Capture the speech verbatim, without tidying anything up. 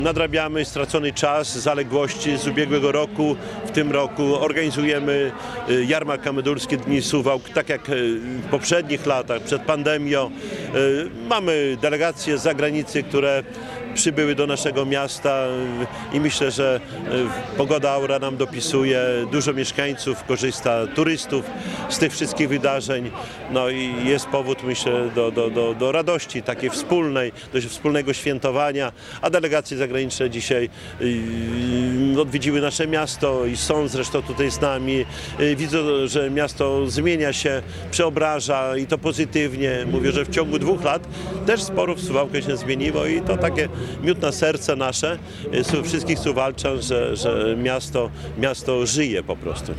Nadrabiamy stracony czas, zaległości z ubiegłego roku. W tym roku organizujemy jarmark Kamedurski Dni Suwałk, tak jak w poprzednich latach, przed pandemią. Mamy delegacje z zagranicy, które przybyły do naszego miasta i myślę, że pogoda aura nam dopisuje. Dużo mieszkańców korzysta, turystów z tych wszystkich wydarzeń. No i jest powód, myślę, do, do, do, do radości takiej wspólnej, do wspólnego świętowania. A delegacje zagraniczne dzisiaj odwiedziły nasze miasto i są zresztą tutaj z nami. Widzą, że miasto zmienia się, przeobraża i to pozytywnie. Mówię, że w ciągu dwóch lat też sporo w Suwałkach się zmieniło i to takie miód na serce nasze, wszystkich Suwalczan, że, że miasto, miasto żyje po prostu.